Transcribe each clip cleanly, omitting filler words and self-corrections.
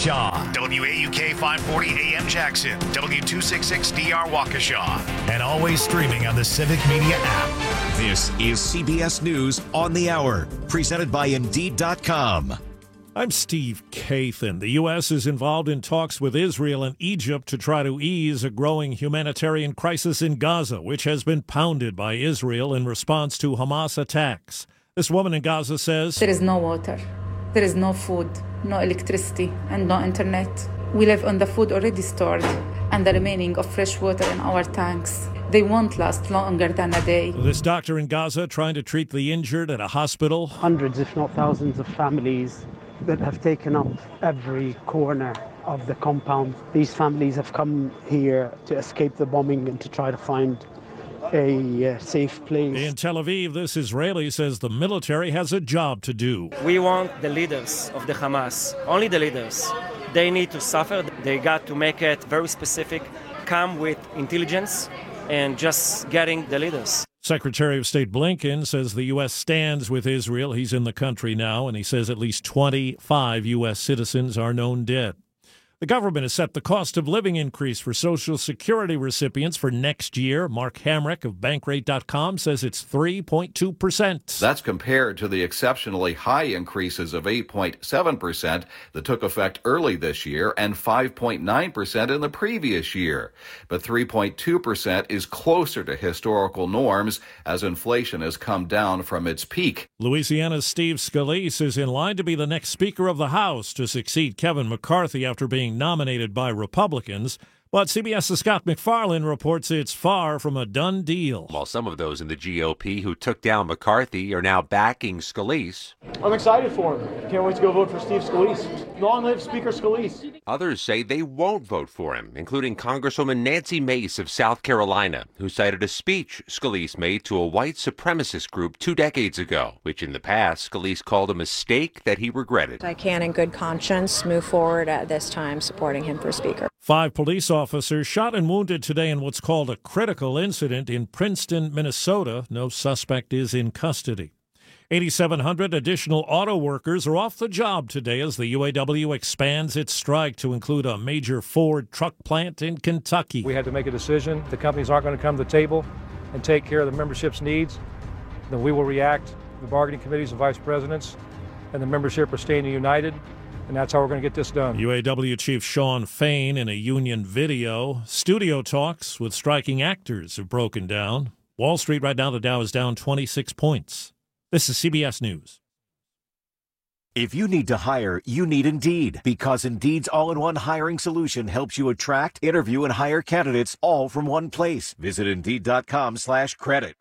Waukesha. WAUK 540 AM Jackson. W266DR Waukesha. And always streaming on the Civic Media app. This is CBS News on the Hour, presented by Indeed.com. I'm Steve Kathan. The U.S. is involved in talks with Israel and Egypt to try to ease a growing humanitarian crisis in Gaza, which has been pounded by Israel in response to Hamas attacks. This woman in Gaza says, there is no water, there is no food, no electricity, and no internet. We live on the food already stored and the remaining of fresh water in our tanks. They won't last longer than a day. This doctor in Gaza trying to treat the injured at a hospital. Hundreds, if not thousands, of families that have taken up every corner of the compound. These families have come here to escape the bombing and to try to find a safe place. In Tel Aviv, this Israeli says the military has a job to do. We want the leaders of the Hamas, only the leaders. They need to suffer. They got to make it very specific, come with intelligence, and just getting the leaders. Secretary of State Blinken says the U.S. stands with Israel. He's in the country now, and he says at least 25 U.S. citizens are known dead. The government has set the cost of living increase for Social Security recipients for next year. Mark Hamrick of Bankrate.com says it's 3.2%. That's compared to the exceptionally high increases of 8.7% that took effect early this year and 5.9% in the previous year. But 3.2% is closer to historical norms as inflation has come down from its peak. Louisiana's Steve Scalise is in line to be the next Speaker of the House to succeed Kevin McCarthy after being nominated by Republicans. But CBS's Scott McFarlane reports it's far from a done deal. While some of those in the GOP who took down McCarthy are now backing Scalise. I'm excited for him. Can't wait to go vote for Steve Scalise. Long live Speaker Scalise. Others say they won't vote for him, including Congresswoman Nancy Mace of South Carolina, who cited a speech Scalise made to a white supremacist group 2 decades ago, which in the past Scalise called a mistake that he regretted. I can, in good conscience, move forward at this time supporting him for Speaker. 5 police officers shot and wounded today in what's called a critical incident in Princeton, Minnesota. No suspect is in custody. 8,700 additional auto workers are off the job today as the UAW expands its strike to include a major Ford truck plant in Kentucky. We had to make a decision. The companies aren't going to come to the table and take care of the membership's needs. Then we will react. The bargaining committees and vice presidents and the membership are staying united. And that's how we're going to get this done. UAW Chief Shawn Fain in a union video. Studio talks with striking actors have broken down. Wall Street right now, the Dow is down 26 points. This is CBS News. If you need to hire, you need Indeed, because Indeed's all-in-one hiring solution helps you attract, interview, and hire candidates all from one place. Visit Indeed.com/credit.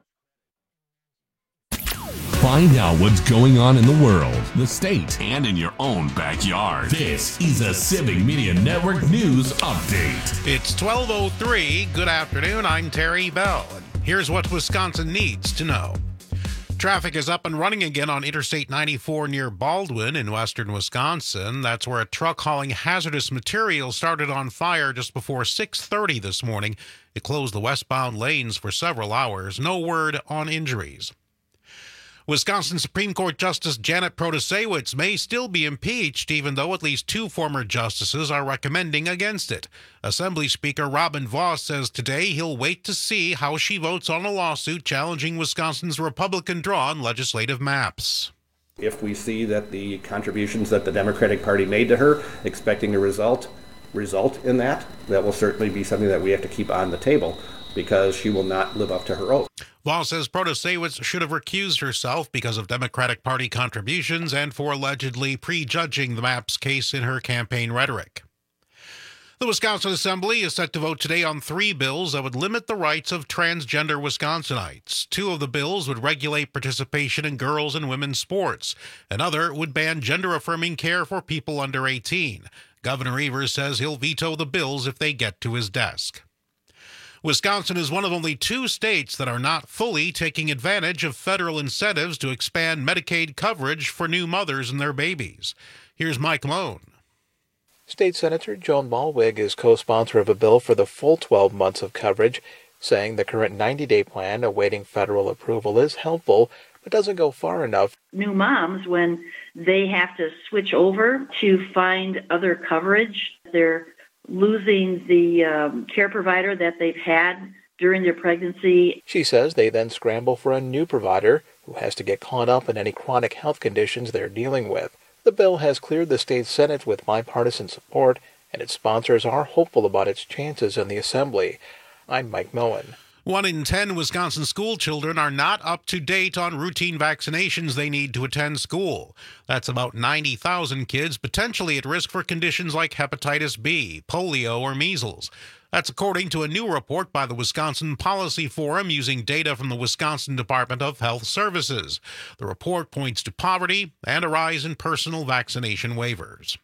Find out what's going on in the world, the state, and in your own backyard. This is a Civic Media Network News Update. It's 12:03. Good afternoon. I'm Terry Bell. And here's what Wisconsin needs to know. Traffic is up and running again on Interstate 94 near Baldwin in western Wisconsin. That's where a truck hauling hazardous material started on fire just before 6:30 this morning. It closed the westbound lanes for several hours. No word on injuries. Wisconsin Supreme Court Justice Janet Protasiewicz may still be impeached, even though at least 2 former justices are recommending against it. Assembly Speaker Robin Vos says today he'll wait to see how she votes on a lawsuit challenging Wisconsin's Republican-drawn legislative maps. If we see that the contributions that the Democratic Party made to her, expecting a result in that will certainly be something that we have to keep on the table, because she will not live up to her oath. Vos says Protasiewicz should have recused herself because of Democratic Party contributions and for allegedly prejudging the MAPS case in her campaign rhetoric. The Wisconsin Assembly is set to vote today on 3 bills that would limit the rights of transgender Wisconsinites. 2 of the bills would regulate participation in girls' and women's sports. Another would ban gender-affirming care for people under 18. Governor Evers says he'll veto the bills if they get to his desk. Wisconsin is one of only 2 states that are not fully taking advantage of federal incentives to expand Medicaid coverage for new mothers and their babies. Here's Mike Moan. State Senator Joan Malwig is co-sponsor of a bill for the full 12 months of coverage, saying the current 90-day plan awaiting federal approval is helpful, but doesn't go far enough. New moms, when they have to switch over to find other coverage, they're losing the care provider that they've had during their pregnancy. She says they then scramble for a new provider who has to get caught up in any chronic health conditions they're dealing with. The bill has cleared the state Senate with bipartisan support, and its sponsors are hopeful about its chances in the Assembly. I'm Mike Millen. 1 in 10 Wisconsin school children are not up to date on routine vaccinations they need to attend school. That's about 90,000 kids potentially at risk for conditions like hepatitis B, polio, or measles. That's according to a new report by the Wisconsin Policy Forum using data from the Wisconsin Department of Health Services. The report points to poverty and a rise in personal vaccination waivers.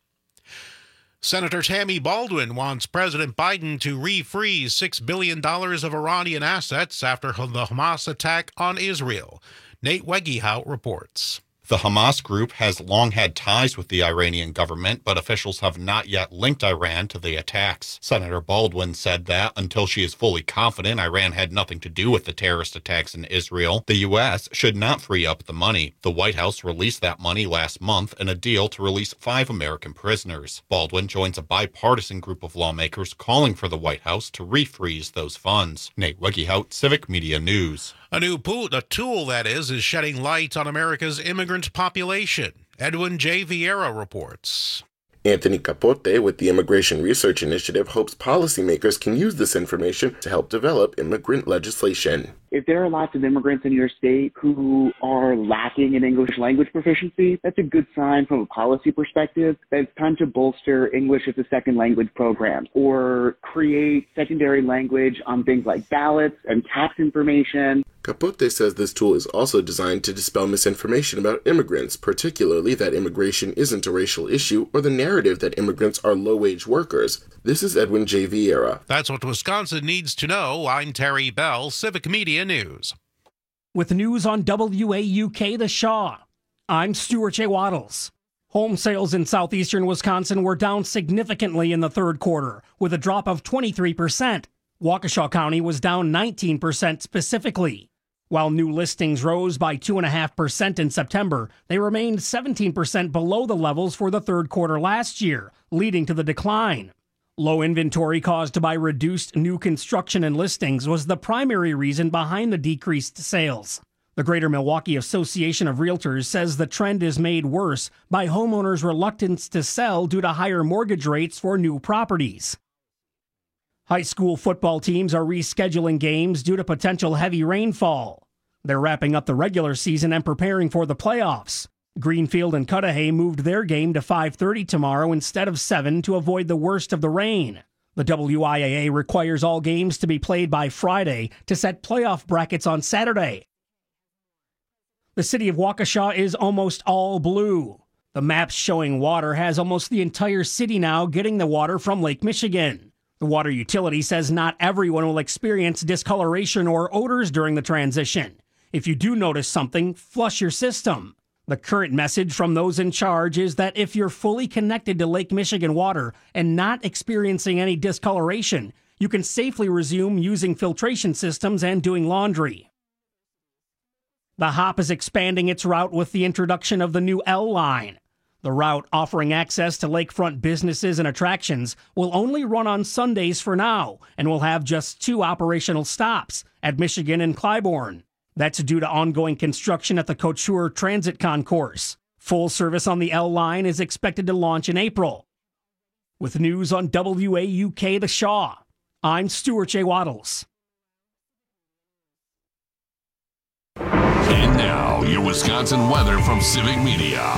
Senator Tammy Baldwin wants President Biden to refreeze $6 billion of Iranian assets after the Hamas attack on Israel. Nate Wegehout reports. The Hamas group has long had ties with the Iranian government, but officials have not yet linked Iran to the attacks. Senator Baldwin said that until she is fully confident Iran had nothing to do with the terrorist attacks in Israel, the U.S. should not free up the money. The White House released that money last month in a deal to release 5 American prisoners. Baldwin joins a bipartisan group of lawmakers calling for the White House to refreeze those funds. Nate Wegehout, Civic Media News. A new tool, that is shedding light on America's immigrant population. Edwin J. Vieira reports. Anthony Capote with the Immigration Research Initiative hopes policymakers can use this information to help develop immigrant legislation. If there are lots of immigrants in your state who are lacking in English language proficiency, that's a good sign from a policy perspective that it's time to bolster English as a second language programs or create secondary language on things like ballots and tax information. Capote says this tool is also designed to dispel misinformation about immigrants, particularly that immigration isn't a racial issue or the narrative that immigrants are low-wage workers. This is Edwin J. Vieira. That's what Wisconsin needs to know. I'm Terry Bell, Civic Media News. With news on WAUK The Shaw, I'm Stuart J. Waddles. Home sales in southeastern Wisconsin were down significantly in the third quarter, with a drop of 23%. Waukesha County was down 19% specifically. While new listings rose by 2.5% in September, they remained 17% below the levels for the third quarter last year, leading to the decline. Low inventory caused by reduced new construction and listings was the primary reason behind the decreased sales. The Greater Milwaukee Association of Realtors says the trend is made worse by homeowners' reluctance to sell due to higher mortgage rates for new properties. High school football teams are rescheduling games due to potential heavy rainfall. They're wrapping up the regular season and preparing for the playoffs. Greenfield and Cudahy moved their game to 5:30 tomorrow instead of 7 to avoid the worst of the rain. The WIAA requires all games to be played by Friday to set playoff brackets on Saturday. The city of Waukesha is almost all blue. The maps showing water has almost the entire city now getting the water from Lake Michigan. The water utility says not everyone will experience discoloration or odors during the transition. If you do notice something, flush your system. The current message from those in charge is that if you're fully connected to Lake Michigan water and not experiencing any discoloration, you can safely resume using filtration systems and doing laundry. The Hop is expanding its route with the introduction of the new L line. The route, offering access to lakefront businesses and attractions, will only run on Sundays for now and will have just 2 operational stops at Michigan and Clybourne. That's due to ongoing construction at the Couture Transit Concourse. Full service on the L line is expected to launch in April. With news on WAUK The Shaw, I'm Stuart J. Waddles. And now, your Wisconsin weather from Civic Media.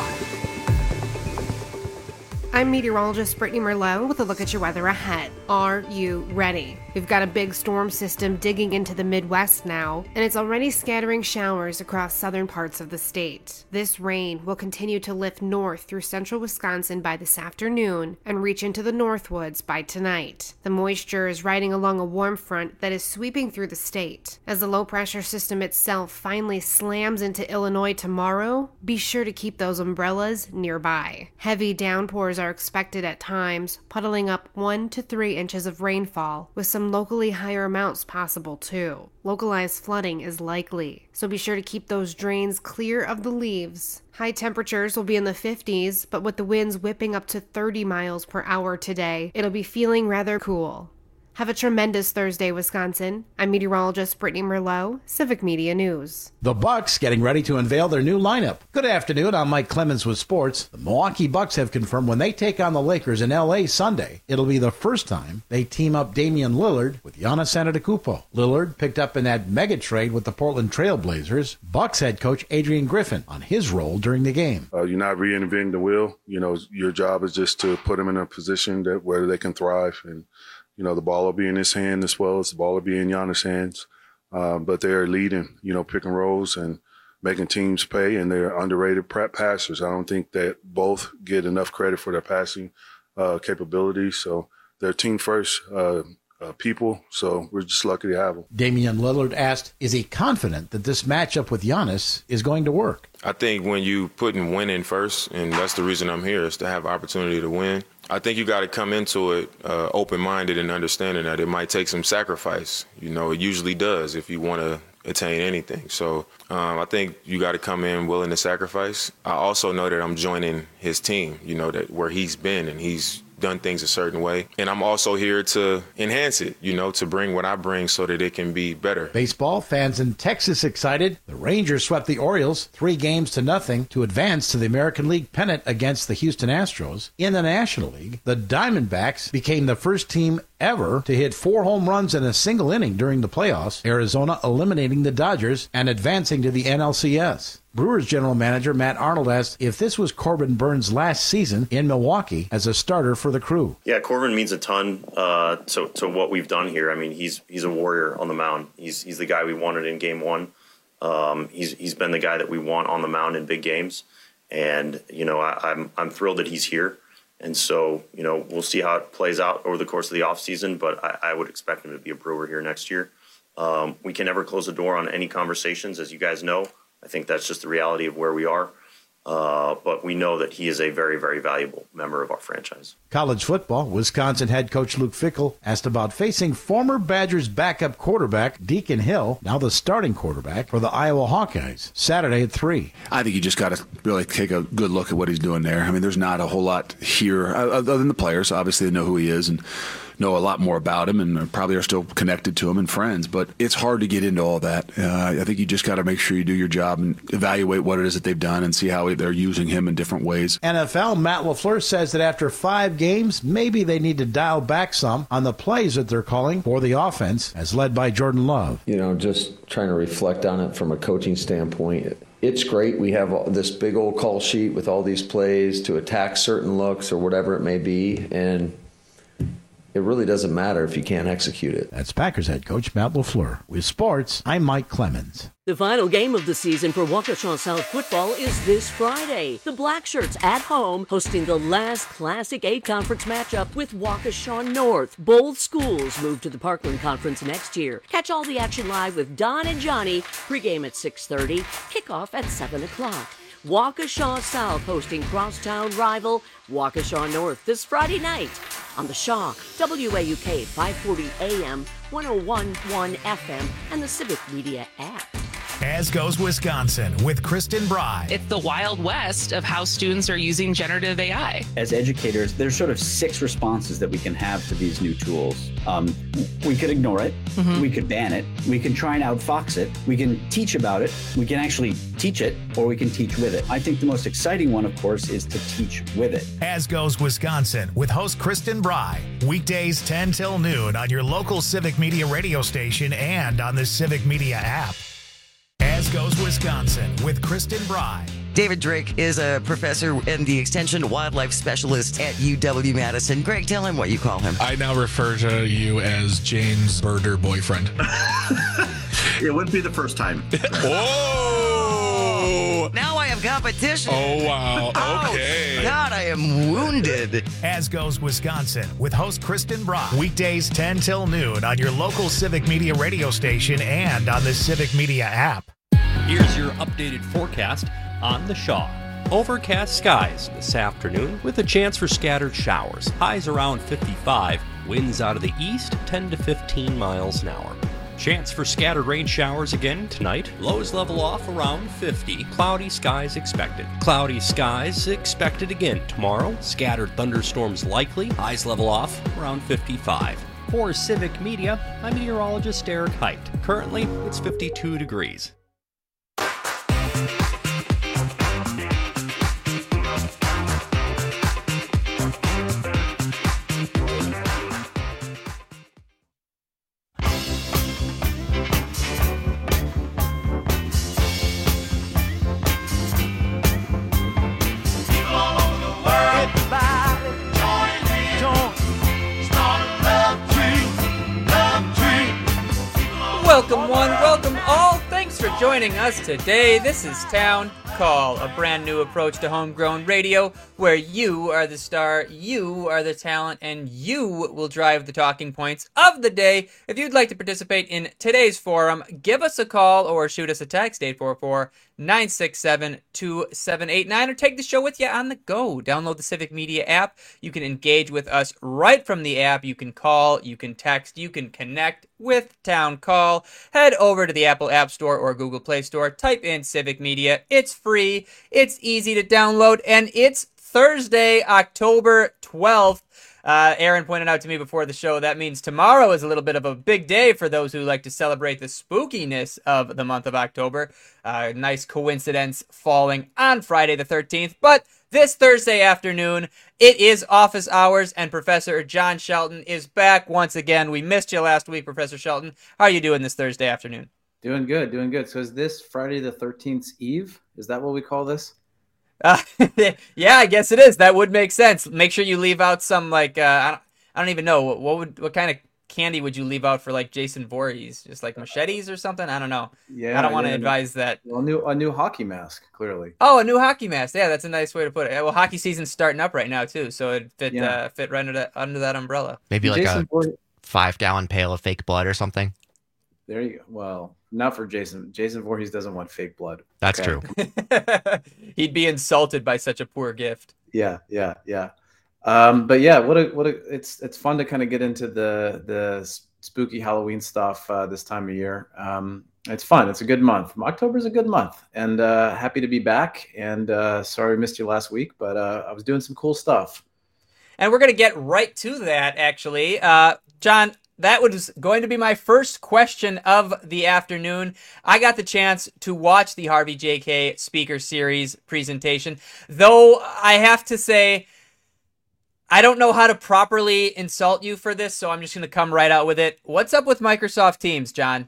I'm meteorologist Brittany Merlot with a look at your weather ahead. Are you ready? We've got a big storm system digging into the Midwest now, and it's already scattering showers across southern parts of the state. This rain will continue to lift north through central Wisconsin by this afternoon and reach into the Northwoods by tonight. The moisture is riding along a warm front that is sweeping through the state. As the low-pressure system itself finally slams into Illinois tomorrow, be sure to keep those umbrellas nearby. Heavy downpours are expected at times, puddling up 1 to 3 inches of rainfall, with some locally higher amounts possible too. Localized flooding is likely, so be sure to keep those drains clear of the leaves. High temperatures will be in the 50s, but with the winds whipping up to 30 miles per hour today, it'll be feeling rather cool. Have a tremendous Thursday, Wisconsin. I'm meteorologist Brittany Merlot, Civic Media News. The Bucks getting ready to unveil their new lineup. Good afternoon, I'm Mike Clemens with sports. The Milwaukee Bucks have confirmed when they take on the Lakers in L.A. Sunday, it'll be the first time they team up Damian Lillard with Giannis Antetokounmpo. Lillard picked up in that mega trade with the Portland Trail Blazers. Bucks head coach Adrian Griffin on his role during the game. You're not reinventing the wheel. Your job is just to put them in a position where they can thrive. And the ball will be in his hand as well as the ball will be in Giannis' hands. But they're leading, pick and rolls and making teams pay, and they're underrated passers. I don't think that both get enough credit for their passing capabilities. So they're team first people, so we're just lucky to have them. Damian Lillard asked, is he confident that this matchup with Giannis is going to work? I think when you putting winning first, and that's the reason I'm here, is to have opportunity to win. I think you got to come into it open-minded and understanding that it might take some sacrifice. It usually does if you want to attain anything. So I think you got to come in willing to sacrifice. I also know that I'm joining his team, that where he's been and he's done things a certain way. And I'm also here to enhance it, to bring what I bring so that it can be better. Baseball fans in Texas excited. The Rangers swept the Orioles 3-0 to advance to the American League pennant against the Houston Astros. In the National League, the Diamondbacks became the first team ever to hit 4 home runs in a single inning during the playoffs, Arizona eliminating the Dodgers and advancing to the NLCS. Brewers general manager Matt Arnold asked if this was Corbin Burns' last season in Milwaukee as a starter for the Crew. Yeah, Corbin means a ton to what we've done here. I mean, he's a warrior on the mound. He's the guy we wanted in Game 1. He's been the guy that we want on the mound in big games, and I'm thrilled that he's here. And so we'll see how it plays out over the course of the offseason, but I would expect him to be a Brewer here next year. We can never close the door on any conversations, as you guys know. I think that's just the reality of where we are. But we know that he is a very, very valuable member of our franchise. College football, Wisconsin head coach Luke Fickell asked about facing former Badgers backup quarterback Deacon Hill, now the starting quarterback for the Iowa Hawkeyes, Saturday at 3. I think you just got to really take a good look at what he's doing there. I mean, there's not a whole lot here other than the players. Obviously, they know who he is and know a lot more about him and probably are still connected to him and friends, but it's hard to get into all that. I think you just got to make sure you do your job and evaluate what it is that they've done and see how they're using him in different ways. NFL, Matt LaFleur says that after 5 games, maybe they need to dial back some on the plays that they're calling for the offense, as led by Jordan Love. Just trying to reflect on it from a coaching standpoint. It's great. We have this big old call sheet with all these plays to attack certain looks or whatever it may be, and it really doesn't matter if you can't execute it. That's Packers head coach Matt LaFleur. With sports, I'm Mike Clemens. The final game of the season for Waukesha South football is this Friday. The Blackshirts at home hosting the last Classic 8 conference matchup with Waukesha North. Both schools move to the Parkland Conference next year. Catch all the action live with Don and Johnny. Pregame at 6:30, kickoff at 7 o'clock. Waukesha South hosting crosstown rival Waukesha North this Friday night on the Shaw, WAUK 540 AM, 101.1 FM, and the Civic Media app. As Goes Wisconsin with Kristen Bry. It's the Wild West of how students are using generative AI. As educators, there's sort of 6 responses that we can have to these new tools. We could ignore it. Mm-hmm. We could ban it. We can try and outfox it. We can teach about it. We can actually teach it, or we can teach with it. I think the most exciting one, of course, is to teach with it. As Goes Wisconsin with host Kristen Bry. Weekdays 10 till noon on your local Civic Media radio station and on the Civic Media app. As Goes Wisconsin with Kristen Bry. David Drake is a professor and the Extension Wildlife Specialist at UW-Madison. Greg, tell him what you call him. I now refer to you as Jane's birder boyfriend. It wouldn't be the first time. Whoa! Now I have competition. Oh, wow. Okay. Oh, God, I am wounded. As Goes Wisconsin with host Kristen Brock. Weekdays 10 till noon on your local Civic Media radio station and on the Civic Media app. Here's your updated forecast on the Shaw. Overcast skies this afternoon with a chance for scattered showers. Highs around 55. Winds out of the east 10 to 15 miles an hour. Chance for scattered rain showers again tonight. Lows level off around 50. Cloudy skies expected. Cloudy skies expected again tomorrow. Scattered thunderstorms likely. Highs level off around 55. For Civic Media, I'm meteorologist Eric Height. Currently, it's 52 degrees. Welcome one, welcome all. Thanks for joining us today. This is Town Call, a brand new approach to homegrown radio where you are the star, you are the talent, and you will drive the talking points of the day. If you'd like to participate in today's forum, give us a call or shoot us a text, 844-967-2789, or take the show with you on the go. Download the Civic Media app. You can engage with us right from the app. You can call, you can text, you can connect with Town Call. Head over to the Apple App Store or Google Play Store. Type in Civic Media. It's free, it's easy to download, and it's Thursday, October 12th. Aaron pointed out to me before the show that means tomorrow is a little bit of a big day for those who like to celebrate the spookiness of the month of October. Nice coincidence falling on Friday the 13th, but this Thursday afternoon, it is office hours, and Professor John Shelton is back once again. We missed you last week, Professor Shelton. How are you doing this Thursday afternoon? Doing good, doing good. So is this Friday the 13th Eve? Is that what we call this? Yeah, I guess it is. That would make sense. Make sure you leave out some, like, I don't even know. What kind of candy would you leave out for, like, Jason Voorhees? Just, like, machetes or something? I don't know. Yeah, I don't want to advise that. Well, a new hockey mask, clearly. Oh, a new hockey mask. Yeah, that's a nice way to put it. Well, hockey season's starting up right now, too, so it'd fit right under that umbrella. Maybe like Jason a 5-gallon pail of fake blood or something. There you go. Well, not for Jason. Jason Voorhees doesn't want fake blood. That's true. He'd be insulted by such a poor gift. Yeah. But yeah, it's fun to kind of get into the spooky Halloween stuff this time of year. It's fun. It's a good month. October's a good month, and happy to be back. And sorry I missed you last week, but I was doing some cool stuff. And we're gonna get right to that, actually, John. That was going to be my first question of the afternoon. I got the chance to watch the Harvey J.K. Speaker Series presentation, though I have to say, I don't know how to properly insult you for this, so I'm just going to come right out with it. What's up with Microsoft Teams, John?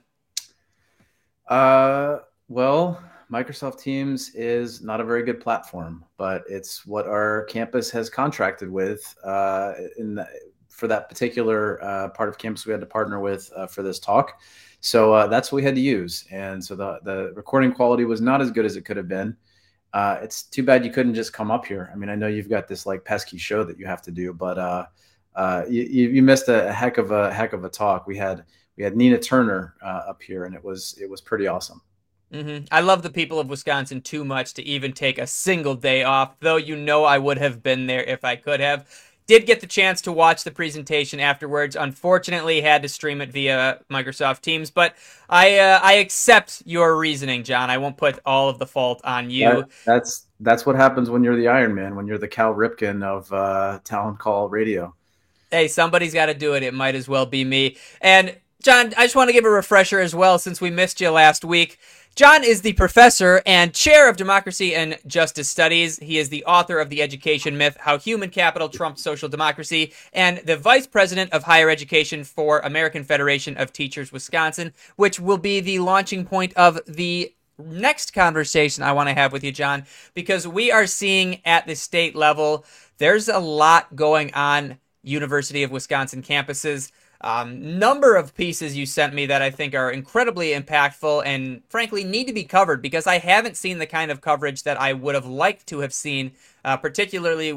Well, Microsoft Teams is not a very good platform, but it's what our campus has contracted with for that particular part of campus we had to partner with for this talk. So that's what we had to use. And so the recording quality was not as good as it could have been. It's too bad you couldn't just come up here. I mean, I know you've got this like pesky show that you have to do, but you missed a heck of a talk. We had Nina Turner up here, and it was pretty awesome. Mm-hmm. I love the people of Wisconsin too much to even take a single day off, though I would have been there if I could have. Did get the chance to watch the presentation afterwards. Unfortunately, had to stream it via Microsoft Teams, but I accept your reasoning, John. I won't put all of the fault on you. That's what happens when you're the Iron Man, when you're the Cal Ripken of Town Call Radio. Hey, somebody's got to do it. It might as well be me. And John, I just want to give a refresher as well, since we missed you last week. John is the professor and chair of Democracy and Justice Studies. He is the author of The Education Myth, How Human Capital Trumped Social Democracy, and the vice president of higher education for American Federation of Teachers Wisconsin, which will be the launching point of the next conversation I want to have with you, John, because we are seeing at the state level, there's a lot going on University of Wisconsin campuses. Number of pieces you sent me that I think are incredibly impactful and frankly need to be covered, because I haven't seen the kind of coverage that I would have liked to have seen, particularly with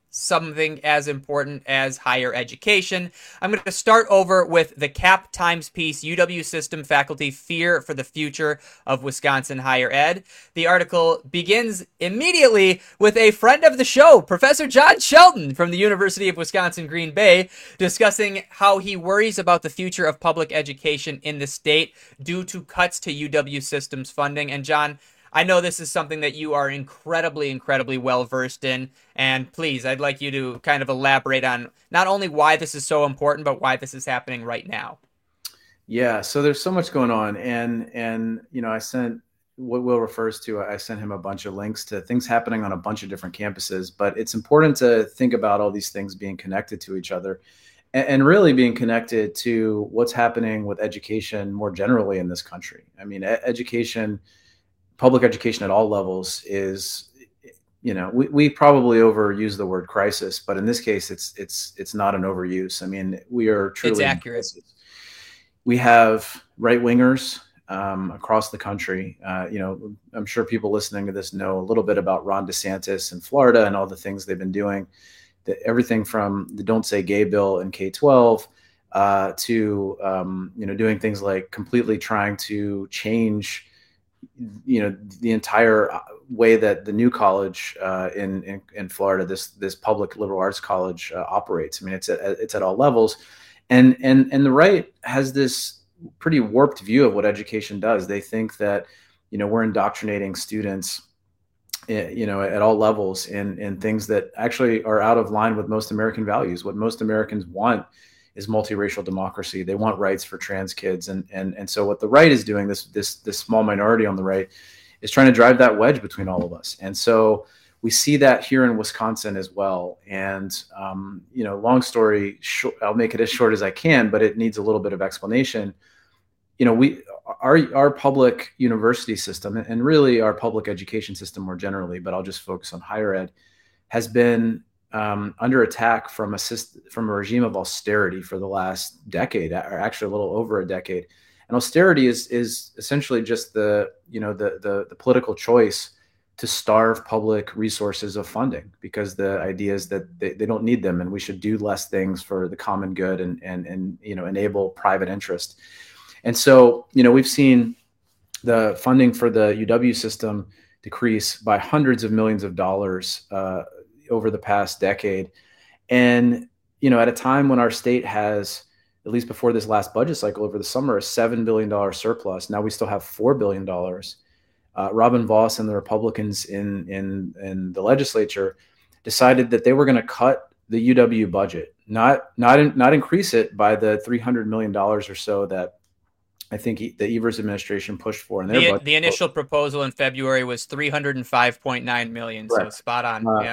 something as important as higher education. I'm going to start over with the Cap Times piece, UW System Faculty Fear for the Future of Wisconsin Higher Ed. The article begins immediately with a friend of the show, Professor John Shelton from the University of Wisconsin-Green Bay, discussing how he worries about the future of public education in the state due to cuts to UW System's funding. And John, I know this is something that you are incredibly well versed in, and please, I'd like you to kind of elaborate on not only why this is so important, but why this is happening right now. Yeah, so there's so much going on, and I sent what Will refers to. I sent him a bunch of links to things happening on a bunch of different campuses, but it's important to think about all these things being connected to each other, and really being connected to what's happening with education more generally in this country. I mean, public education at all levels is, we probably overuse the word crisis, but in this case, it's not an overuse. I mean, we are truly. It's accurate. We have right wingers across the country. I'm sure people listening to this know a little bit about Ron DeSantis in Florida and all the things they've been doing. Everything from the Don't Say Gay bill in K-12 to doing things like completely trying to change the entire way that the new college in Florida, this public liberal arts college operates. I mean, it's at all levels, and the right has this pretty warped view of what education does. They think that we're indoctrinating students, at all levels in things that actually are out of line with most American values. What most Americans want is multiracial democracy. They want rights for trans kids. And so what the right is doing, this small minority on the right, is trying to drive that wedge between all of us. And so we see that here in Wisconsin as well. And, long story short, I'll make it as short as I can, but it needs a little bit of explanation. Our public university system, and really our public education system more generally, but I'll just focus on higher ed, has been under attack from a regime of austerity for the last decade, or actually a little over a decade. And austerity is essentially just the political choice to starve public resources of funding, because the idea is that they don't need them, and we should do less things for the common good and enable private interest. And so we've seen the funding for the UW system decrease by hundreds of millions of dollars over the past decade. And, at a time when our state has, at least before this last budget cycle over the summer, a $7 billion surplus. Now we still have $4 billion. Robin Vos and the Republicans in the legislature decided that they were going to cut the UW budget, not increase it by the $300 million or so that I think the Evers administration pushed for in their budget. The initial proposal in February was $305.9 million. Right. So spot on. Yeah.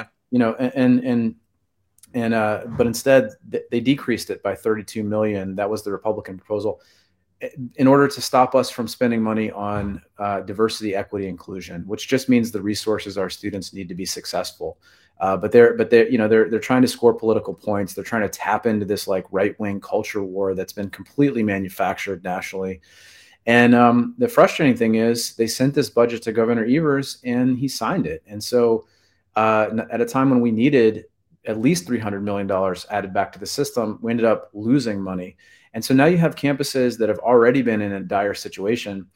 But instead they decreased it by $32 million. That was the Republican proposal, in order to stop us from spending money on diversity, equity, inclusion, which just means the resources our students need to be successful. But they're trying to score political points. They're trying to tap into this like right-wing culture war that's been completely manufactured nationally. And the frustrating thing is they sent this budget to Governor Evers and he signed it. And so at a time when we needed at least $300 million added back to the system, we ended up losing money. And so now you have campuses that have already been in a dire situation.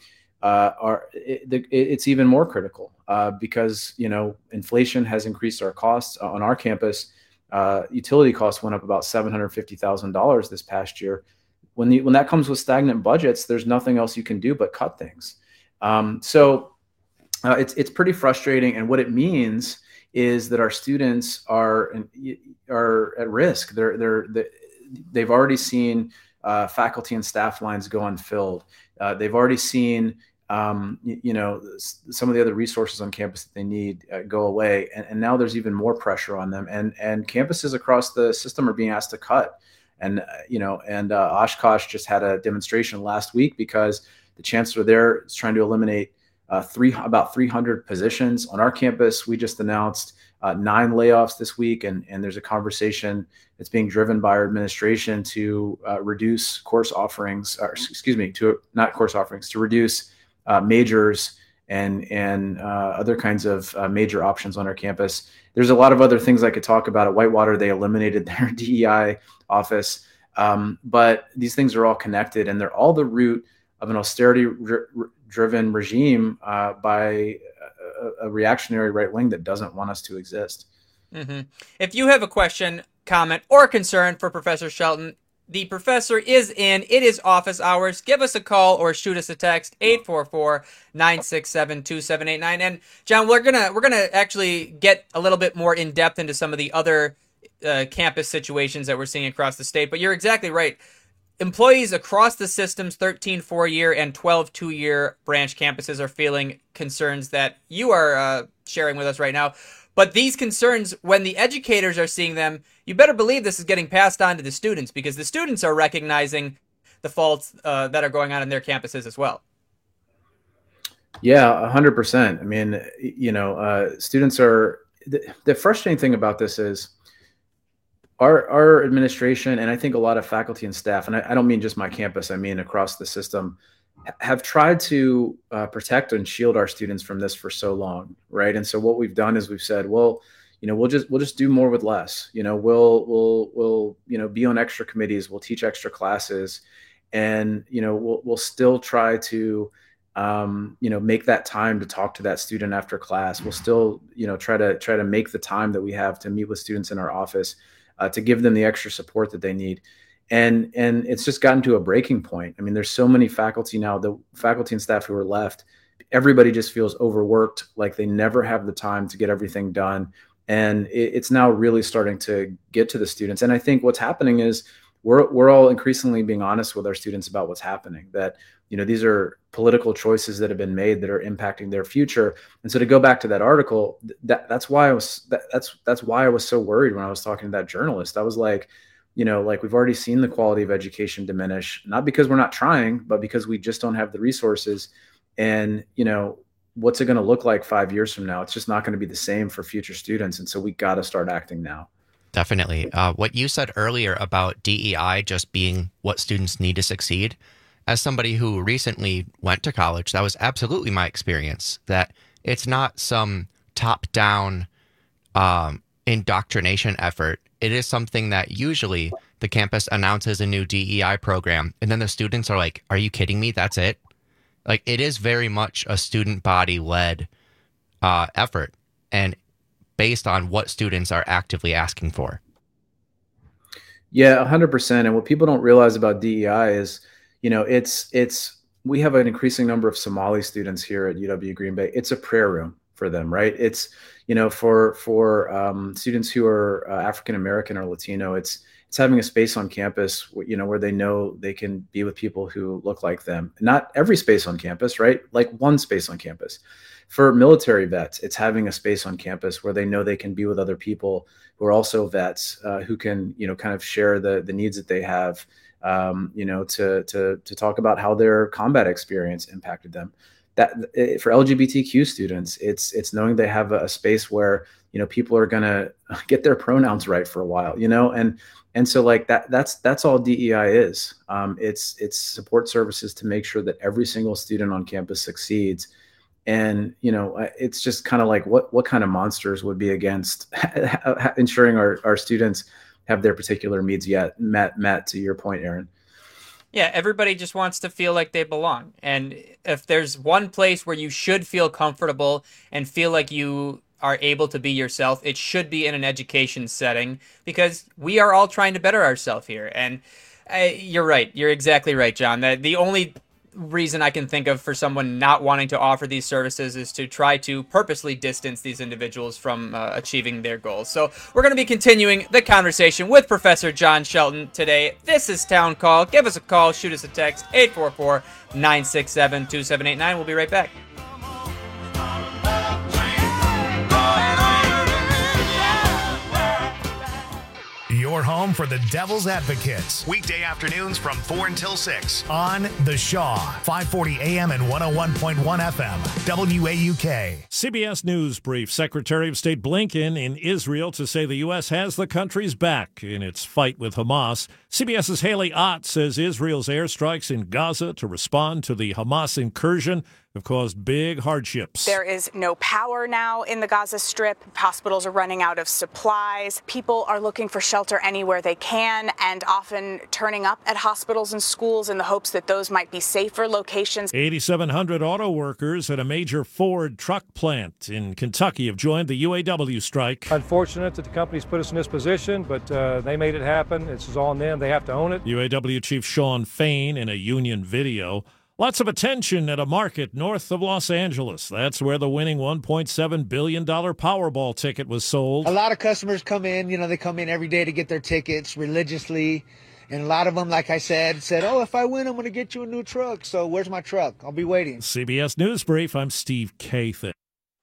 It's even more critical because, inflation has increased our costs on our campus. Utility costs went up about $750,000 this past year. When that comes with stagnant budgets, there's nothing else you can do but cut things. So it's pretty frustrating. And what it means is that our students are at risk. They've already seen faculty and staff lines go unfilled. They've already seen some of the other resources on campus that they need go away, and now there's even more pressure on them. And campuses across the system are being asked to cut. And Oshkosh just had a demonstration last week because the chancellor there is trying to eliminate about 300 positions. On our campus, we just announced 9 layoffs this week, and there's a conversation that's being driven by our administration to reduce course offerings, to reduce majors and other kinds of major options on our campus. There's a lot of other things I could talk about. At Whitewater, they eliminated their DEI office, but these things are all connected, and they're all the root of an austerity-driven regime by a reactionary right wing that doesn't want us to exist. Mm-hmm. If you have a question, comment, or concern for Professor Shelton, the professor is in. It is office hours. Give us a call or shoot us a text, 844-967-2789. And John, we're gonna actually get a little bit more in depth into some of the other campus situations that we're seeing across the state. But you're exactly right. Employees across the system's 13 4-year and 12 2-year branch campuses are feeling concerns that you are sharing with us right now. But these concerns, when the educators are seeing them, you better believe this is getting passed on to the students, because the students are recognizing the faults that are going on in their campuses as well. Yeah, 100%. I mean, students are the frustrating thing about this is our administration, and I think a lot of faculty and staff, and I don't mean just my campus, I mean across the system, have tried to protect and shield our students from this for so long, right? And so what we've done is we've said, well, we'll just do more with less. We'll be on extra committees, we'll teach extra classes, and we'll still try to make that time to talk to that student after class. We'll still try to make the time that we have to meet with students in our office to give them the extra support that they need. And it's just gotten to a breaking point. I mean, there's so many faculty now, the faculty and staff who are left, everybody just feels overworked, like they never have the time to get everything done. And it's now really starting to get to the students. And I think what's happening is we're all increasingly being honest with our students about what's happening, that, these are political choices that have been made that are impacting their future. And so to go back to that article, that's why I was so worried when I was talking to that journalist. I was like, we've already seen the quality of education diminish, not because we're not trying, but because we just don't have the resources. And, what's it going to look like 5 years from now? It's just not going to be the same for future students. And so we got to start acting now. Definitely. What you said earlier about DEI just being what students need to succeed, as somebody who recently went to college, that was absolutely my experience, that it's not some top-down indoctrination effort. It is something that usually the campus announces a new DEI program, and then the students are like, are you kidding me? That's it? Like, it is very much a student body-led effort, and based on what students are actively asking for. Yeah, 100%. And what people don't realize about DEI is, we have an increasing number of Somali students here at UW Green Bay. It's a prayer room for them, right? It's, for students who are African American or Latino, it's having a space on campus, where they know they can be with people who look like them. Not every space on campus, right? Like one space on campus. For military vets, it's having a space on campus where they know they can be with other people who are also vets, who can, kind of share the needs that they have, to talk about how their combat experience impacted them. That for LGBTQ students, it's knowing they have a space where, people are going to get their pronouns right for a while, and so like that's all DEI is. It's support services to make sure that every single student on campus succeeds. And, it's just kind of like what kind of monsters would be against ensuring our students have their particular needs met, to your point, Aaron. Yeah, everybody just wants to feel like they belong. And if there's one place where you should feel comfortable and feel like you are able to be yourself, it should be in an education setting, because we are all trying to better ourselves here. And you're right. You're exactly right, John. That the only reason I can think of for someone not wanting to offer these services is to try to purposely distance these individuals from achieving their goals. So we're going to be continuing the conversation with Professor John Shelton today. This is Town Call. Give us a call, shoot us a text, 844-967-2789. We'll be right back. Your home for the Devil's Advocates. Weekday afternoons from 4 until 6 on The Shaw, 540 AM and 101.1 FM, WAUK. CBS News brief Secretary of State Blinken in Israel to say the U.S. has the country's back in its fight with Hamas. CBS's Haley Ott says Israel's airstrikes in Gaza to respond to the Hamas incursion have caused big hardships. There is no power now in the Gaza Strip. Hospitals are running out of supplies. People are looking for shelter anywhere they can and often turning up at hospitals and schools in the hopes that those might be safer locations. 8,700 auto workers at a major Ford truck plant in Kentucky have joined the UAW strike. Unfortunate that the company's put us in this position, but they made it happen. It's on them. They have to own it. UAW Chief Shawn Fain in a union video. Lots of attention at a market north of Los Angeles. That's where the winning $1.7 billion Powerball ticket was sold. A lot of customers come in, they come in every day to get their tickets religiously. And a lot of them, like I said, oh, if I win, I'm going to get you a new truck. So where's my truck? I'll be waiting. CBS News Brief, I'm Steve Kathan.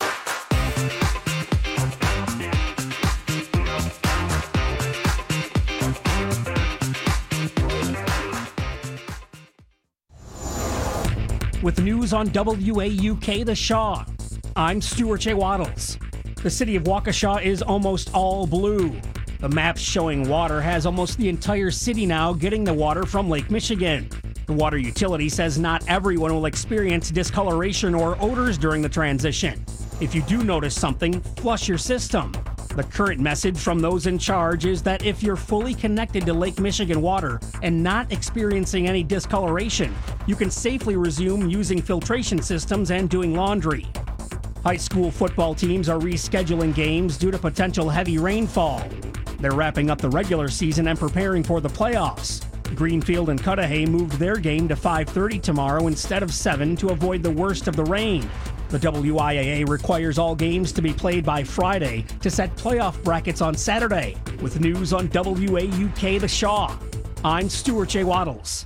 With news on WAUK The Shaw, I'm Stuart J. Waddles. The city of Waukesha is almost all blue. The maps showing water has almost the entire city now getting the water from Lake Michigan. The water utility says not everyone will experience discoloration or odors during the transition. If you do notice something, flush your system. The current message from those in charge is that if you're fully connected to Lake Michigan water and not experiencing any discoloration, you can safely resume using filtration systems and doing laundry. High school football teams are rescheduling games due to potential heavy rainfall. They're wrapping up the regular season and preparing for the playoffs. Greenfield and Cudahy moved their game to 5:30 tomorrow instead of 7 to avoid the worst of the rain. The WIAA requires all games to be played by Friday to set playoff brackets on Saturday. With news on WAUK The Shaw, I'm Stuart J. Waddles.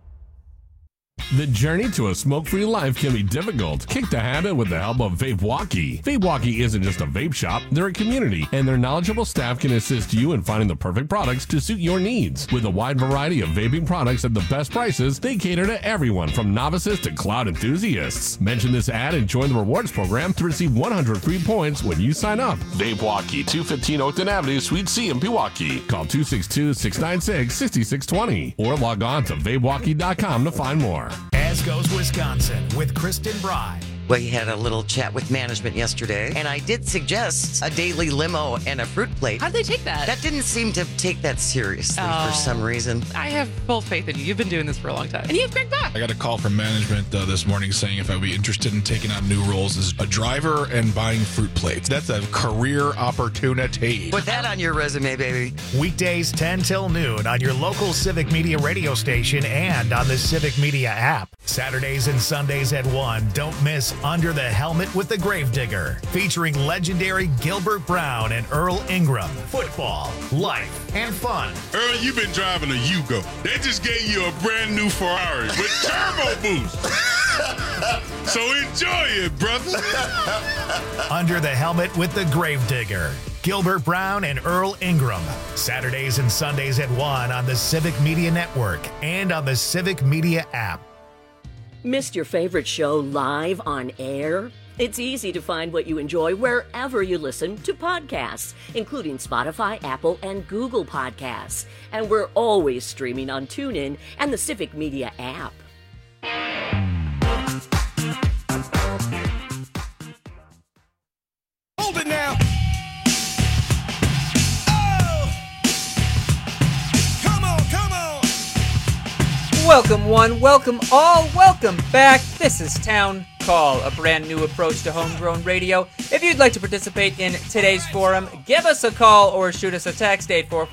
The journey to a smoke-free life can be difficult. Kick the habit with the help of VapeWalkie. VapeWalkie isn't just a vape shop, they're a community, and their knowledgeable staff can assist you in finding the perfect products to suit your needs. With a wide variety of vaping products at the best prices, they cater to everyone from novices to cloud enthusiasts. Mention this ad and join the rewards program to receive 100 free points when you sign up. VapeWalkie, 215 Oakton Avenue, Suite C in Pewaukee. Call 262-696-6620 or log on to vapewalkie.com to find more. As Goes Wisconsin with Kristen Bry. We had a little chat with management yesterday, and I did suggest a daily limo and a fruit plate. How'd they take that? That didn't seem to take that seriously for some reason. I have full faith in you. You've been doing this for a long time. And you have Greg Buck. I got a call from management this morning saying if I would be interested in taking on new roles as a driver and buying fruit plates. That's a career opportunity. Put that on your resume, baby. Weekdays 10 till noon on your local Civic Media radio station and on the Civic Media app. Saturdays and Sundays at 1. Don't miss Under the Helmet with the Gravedigger, featuring legendary Gilbert Brown and Earl Ingram. Football, life, and fun. Earl, you've been driving a Yugo. They just gave you a brand new Ferrari with turbo boost. So enjoy it, brother. Under the Helmet with the Gravedigger. Gilbert Brown and Earl Ingram. Saturdays and Sundays at 1 on the Civic Media Network and on the Civic Media app. Missed your favorite show live on air? It's easy to find what you enjoy wherever you listen to podcasts, including Spotify, Apple, and Google Podcasts. And we're always streaming on TuneIn and the Civic Media app. Hold it now. Welcome one, welcome all, welcome back. This is Town Call, a brand new approach to homegrown radio. If you'd like to participate in today's forum, give us a call or shoot us a text,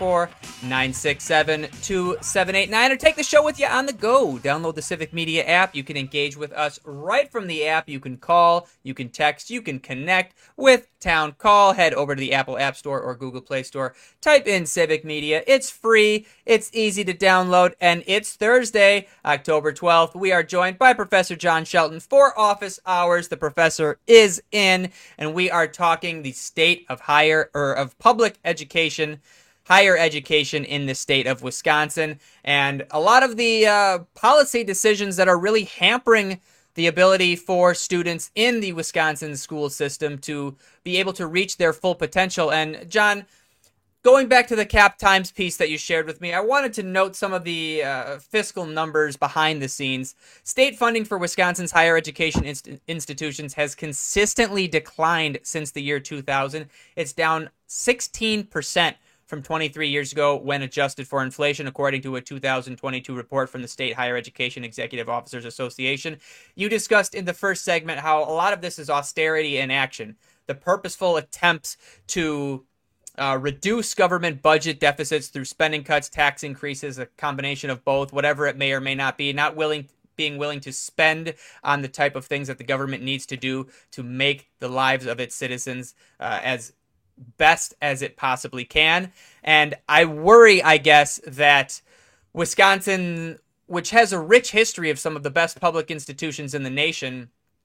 844-967-2789, or take the show with you on the go. Download the Civic Media app. You can engage with us right from the app. You can call, you can text, you can connect with Town Call. Head over to the Apple App Store or Google Play Store. Type in Civic Media. It's free, it's easy to download, and it's Thursday, October 12th. We are joined by Professor John Shelton for office hours. The professor is in, and we are talking the state of public education, higher education in the state of Wisconsin, and a lot of the policy decisions that are really hampering the ability for students in the Wisconsin school system to be able to reach their full potential. And John, going back to the Cap Times piece that you shared with me, I wanted to note some of the fiscal numbers behind the scenes. State funding for Wisconsin's higher education institutions has consistently declined since the year 2000. It's down 16% from 23 years ago when adjusted for inflation, according to a 2022 report from the State Higher Education Executive Officers Association. You discussed in the first segment how a lot of this is austerity in action, the purposeful attempts to reduce government budget deficits through spending cuts, tax increases, a combination of both, whatever it may or may not be, being willing to spend on the type of things that the government needs to do to make the lives of its citizens as best as it possibly can. And I worry, I guess, that Wisconsin, which has a rich history of some of the best public institutions in the nation,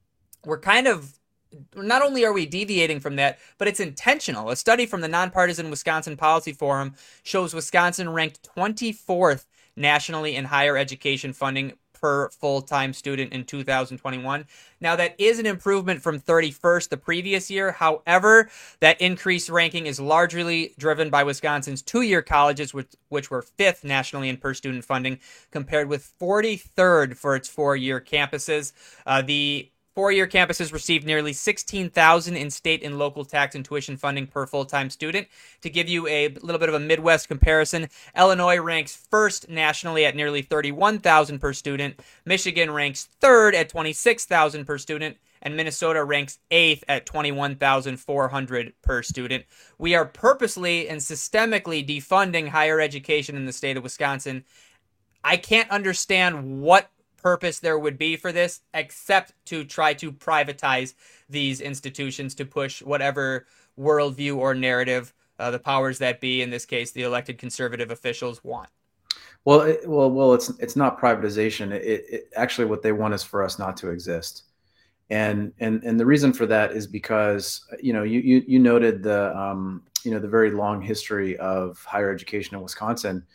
not only are we deviating from that, but it's intentional. A study from the Nonpartisan Wisconsin Policy Forum shows Wisconsin ranked 24th nationally in higher education funding per full-time student in 2021. Now, that is an improvement from 31st the previous year. However, that increased ranking is largely driven by Wisconsin's two-year colleges, which were 5th nationally in per-student funding, compared with 43rd for its four-year campuses. The four-year campuses received nearly $16,000 in state and local tax and tuition funding per full-time student. To give you a little bit of a Midwest comparison, Illinois ranks first nationally at nearly $31,000 per student. Michigan ranks third at $26,000 per student. And Minnesota ranks 8th at $21,400 per student. We are purposely and systemically defunding higher education in the state of Wisconsin. I can't understand what purpose there would be for this except to try to privatize these institutions to push whatever worldview or narrative the powers that be, in this case the elected conservative officials, want. Well, it's not privatization. It actually, what they want is for us not to exist, and the reason for that is because you noted the the very long history of higher education in Wisconsin.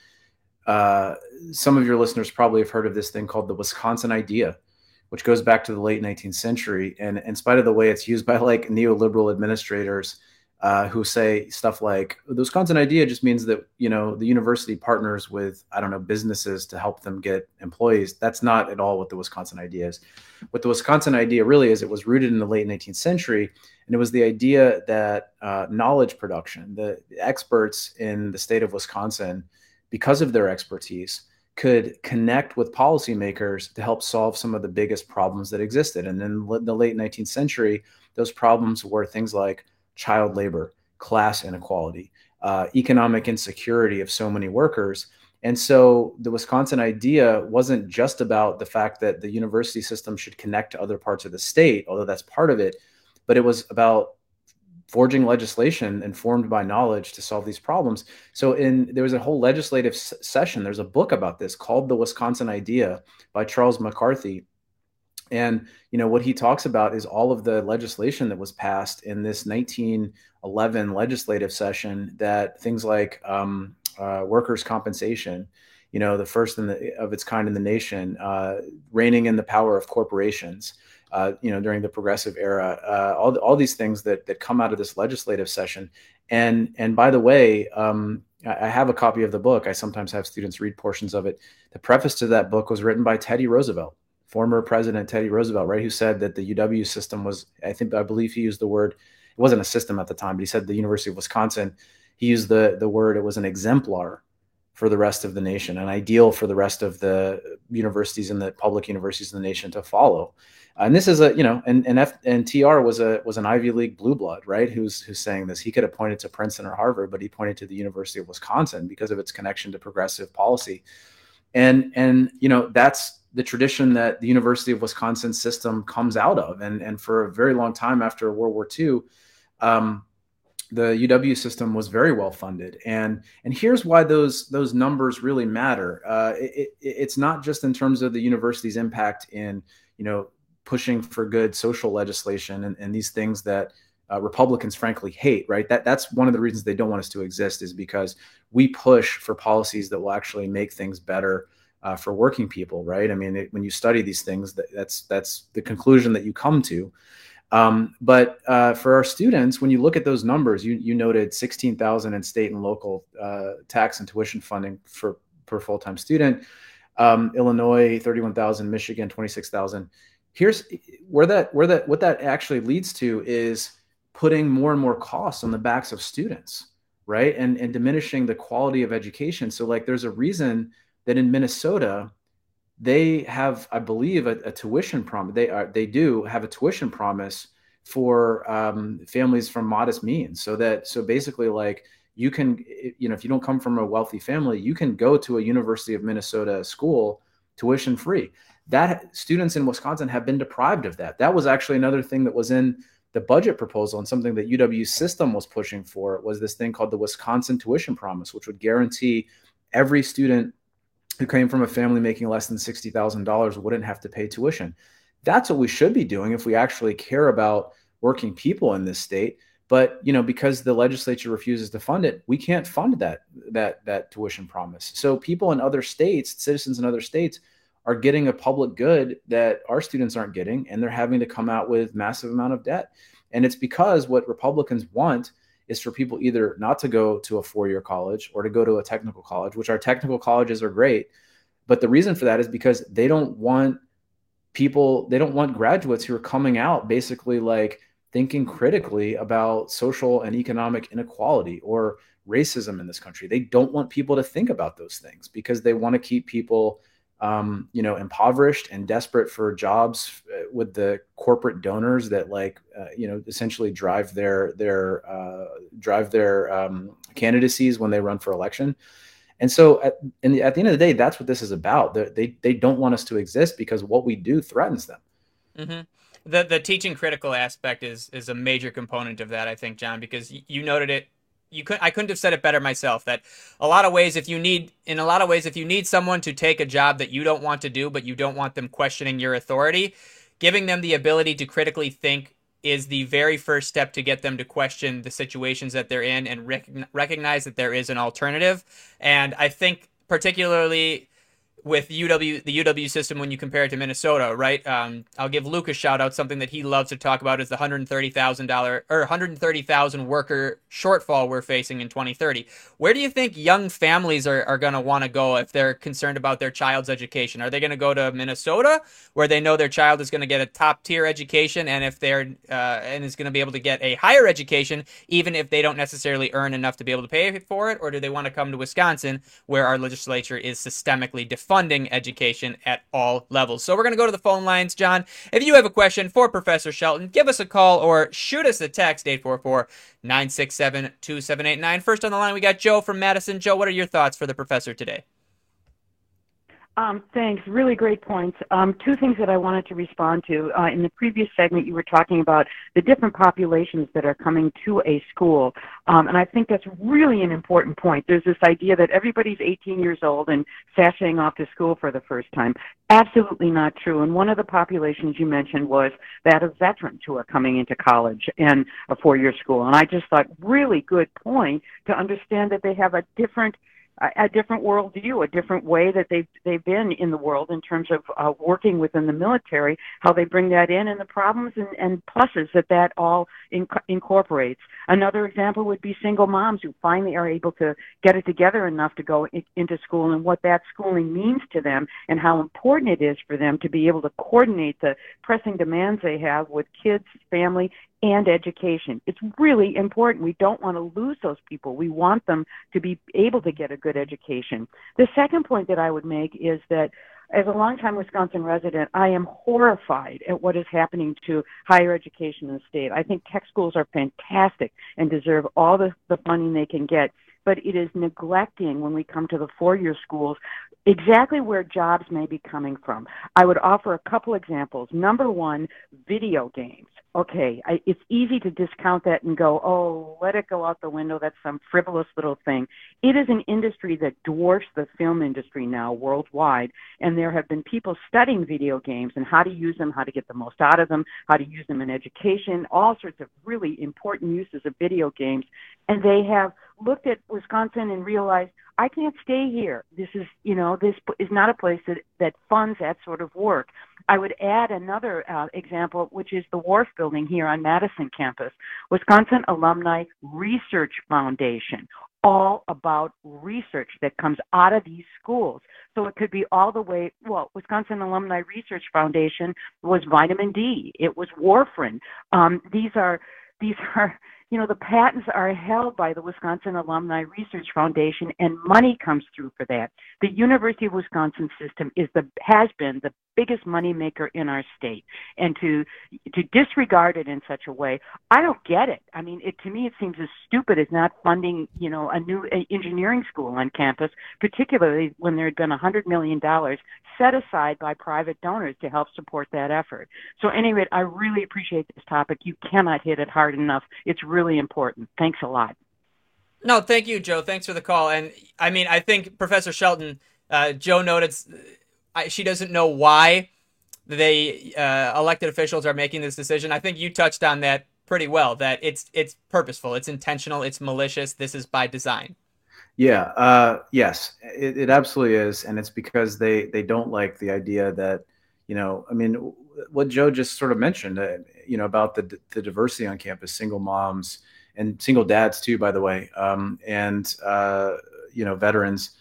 Some of your listeners probably have heard of this thing called the Wisconsin Idea, which goes back to the late 19th century. And in spite of the way it's used by like neoliberal administrators who say stuff like the Wisconsin Idea just means that, the university partners with, businesses to help them get employees. That's not at all what the Wisconsin Idea is. What the Wisconsin Idea really is, it was rooted in the late 19th century. And it was the idea that knowledge production, the experts in the state of Wisconsin, because of their expertise, could connect with policymakers to help solve some of the biggest problems that existed. And in the late 19th century, those problems were things like child labor, class inequality, economic insecurity of so many workers. And so the Wisconsin Idea wasn't just about the fact that the university system should connect to other parts of the state, although that's part of it, but it was about forging legislation informed by knowledge to solve these problems. So there was a whole legislative session. There's a book about this called The Wisconsin Idea by Charles McCarthy. And, what he talks about is all of the legislation that was passed in this 1911 legislative session, that things like workers' compensation, the first of its kind in the nation, reining in the power of corporations, during the progressive era, all these things that come out of this legislative session. And by the way, I have a copy of the book. I sometimes have students read portions of it. The preface to that book was written by Teddy Roosevelt, former President Teddy Roosevelt, right? Who said that the UW system was, I believe he used the word, it wasn't a system at the time, but he said the University of Wisconsin, he used the word, it was an exemplar for the rest of the nation, an ideal for the rest of the universities and the public universities in the nation to follow. And this is and TR was an Ivy League blue blood, right? Who's saying this. He could have pointed to Princeton or Harvard, but he pointed to the University of Wisconsin because of its connection to progressive policy. And that's the tradition that the University of Wisconsin system comes out of. And for a very long time after World War II, the UW system was very well funded. And here's why those numbers really matter. It's not just in terms of the university's impact in, pushing for good social legislation and these things that Republicans frankly hate, right? That's one of the reasons they don't want us to exist, is because we push for policies that will actually make things better for working people, right? I mean, when you study these things, that's the conclusion that you come to. But for our students, when you look at those numbers, you noted $16,000 in state and local tax and tuition funding per full-time student. Illinois, $31,000, Michigan, $26,000. Here's what that actually leads to is putting more and more costs on the backs of students, right? And diminishing the quality of education. So like there's a reason that in Minnesota, they have, I believe, a tuition promise. They do have a tuition promise for families from modest means. So basically like you can, if you don't come from a wealthy family, you can go to a University of Minnesota school tuition free. That students in Wisconsin have been deprived of that. That was actually another thing that was in the budget proposal, and something that UW's system was pushing for was this thing called the Wisconsin Tuition Promise, which would guarantee every student who came from a family making less than $60,000 wouldn't have to pay tuition. That's what we should be doing if we actually care about working people in this state. But because the legislature refuses to fund it, we can't fund that tuition promise. So people in other states, citizens in other states, are getting a public good that our students aren't getting, and they're having to come out with massive amount of debt. And it's because what Republicans want is for people either not to go to a four-year college or to go to a technical college, which our technical colleges are great. But the reason for that is because they don't want graduates who are coming out basically like thinking critically about social and economic inequality or racism in this country. They don't want people to think about those things because they want to keep people impoverished and desperate for jobs with the corporate donors that essentially drive their candidacies when they run for election. And so at the end of the day, that's what this is about. They don't want us to exist because what we do threatens them. Mm-hmm. The teaching critical aspect is a major component of that, I think, John, because you noted it. I couldn't have said it better myself, that in a lot of ways, if you need someone to take a job that you don't want to do, but you don't want them questioning your authority, giving them the ability to critically think is the very first step to get them to question the situations that they're in and recognize that there is an alternative. And I think particularly with the UW system, when you compare it to Minnesota, right? I'll give Luke a shout out. Something that he loves to talk about is the $130,000 worker shortfall we're facing in 2030. Where do you think young families are going to want to go if they're concerned about their child's education? Are they going to go to Minnesota, where they know their child is going to get a top tier education, and if and is going to be able to get a higher education, even if they don't necessarily earn enough to be able to pay for it? Or do they want to come to Wisconsin, where our legislature is systemically funding education at all levels? So we're going to go to the phone lines, John. If you have a question for Professor Shelton, give us a call or shoot us a text, 844-967-2789. First on the line, we got Joe from Madison. Joe, what are your thoughts for the professor today? Thanks. Really great points. Two things that I wanted to respond to. In the previous segment, you were talking about the different populations that are coming to a school. And I think that's really an important point. There's this idea that everybody's 18 years old and sashaying off to school for the first time. Absolutely not true. And one of the populations you mentioned was that of veterans who are coming into college and a four-year school. And I just thought, really good point to understand that they have a different worldview, a different way that they've been in the world in terms of working within the military, how they bring that in, and the problems and pluses that all incorporates. Another example would be single moms who finally are able to get it together enough to go into school, and what that schooling means to them, and how important it is for them to be able to coordinate the pressing demands they have with kids, family, and education. It's really important. We don't want to lose those people. We want them to be able to get a good education. The second point that I would make is that as a longtime Wisconsin resident, I am horrified at what is happening to higher education in the state. I think tech schools are fantastic and deserve all the funding they can get, but it is neglecting, when we come to the four-year schools, exactly where jobs may be coming from. I would offer a couple examples. Number one, video games. Okay, it's easy to discount that and go, oh, let it go out the window. That's some frivolous little thing. It is an industry that dwarfs the film industry now worldwide, and there have been people studying video games and how to use them, how to get the most out of them, how to use them in education, all sorts of really important uses of video games, and they have looked at Wisconsin and realized, I can't stay here. This is not a place that funds that sort of work. I would add another example, which is the Wharf Building here on Madison campus, Wisconsin Alumni Research Foundation, all about research that comes out of these schools. So it could be all the way, Wisconsin Alumni Research Foundation was vitamin D. It was warfarin. These are the patents are held by the Wisconsin Alumni Research Foundation, and money comes through for that. The University of Wisconsin system has been the biggest moneymaker in our state, and to disregard it in such a way, I don't get it. I mean, to me, it seems as stupid as not funding, a new engineering school on campus, particularly when there had been $100 million set aside by private donors to help support that effort. So anyway, I really appreciate this topic. You cannot hit it hard enough. It's really important. Thanks a lot. No, thank you, Joe. Thanks for the call. And I mean, I think Professor Shelton, Joe noted she doesn't know why they elected officials are making this decision. I think you touched on that pretty well, that it's purposeful, it's intentional, it's malicious. This is by design. Yeah. Yes, it absolutely is. And it's because they don't like the idea that, what Joe just sort of mentioned, about the diversity on campus, single moms and single dads too, by the way, and veterans.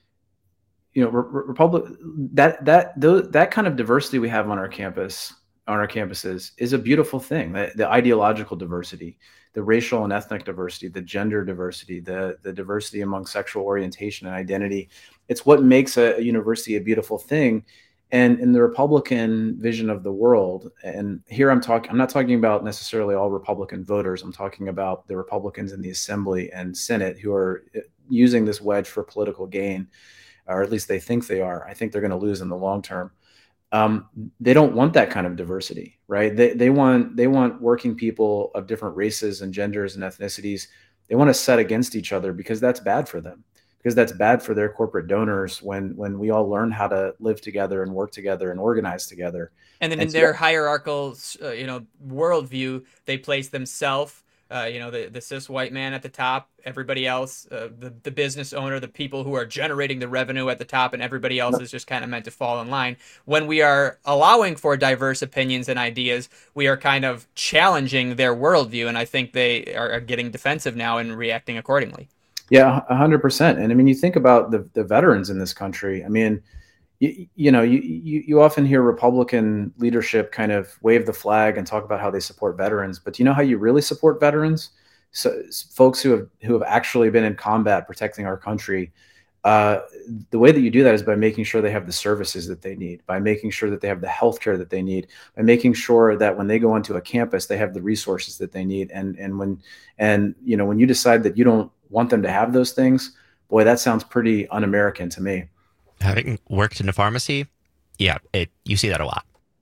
That kind of diversity we have on our campuses is a beautiful thing. The ideological diversity, the racial and ethnic diversity, the gender diversity, the diversity among sexual orientation and identity. It's what makes a university a beautiful thing. And in the Republican vision of the world, and here I'm not talking about necessarily all Republican voters. I'm talking about the Republicans in the Assembly and Senate who are using this wedge for political gain, or at least they think they are. I think they're going to lose in the long term. They don't want that kind of diversity, right? They want working people of different races and genders and ethnicities. They want to set against each other because that's bad for them. Because that's bad for their corporate donors when we all learn how to live together and work together and organize together. And then in their hierarchical, worldview, they place themselves, the cis white man at the top, everybody else, the business owner, the people who are generating the revenue at the top, and everybody else is just kind of meant to fall in line. When we are allowing for diverse opinions and ideas, we are kind of challenging their worldview, and I think they are getting defensive now and reacting accordingly. Yeah, 100%. And I mean, you think about the veterans in this country. I mean, you often hear Republican leadership kind of wave the flag and talk about how they support veterans. But do you know how you really support veterans? So folks who have actually been in combat protecting our country. The way that you do that is by making sure they have the services that they need, by making sure that they have the healthcare that they need, by making sure that when they go onto a campus, they have the resources that they need. And when you decide that you don't want them to have those things, boy, that sounds pretty un-American to me. Having worked in a pharmacy, yeah, you see that a lot.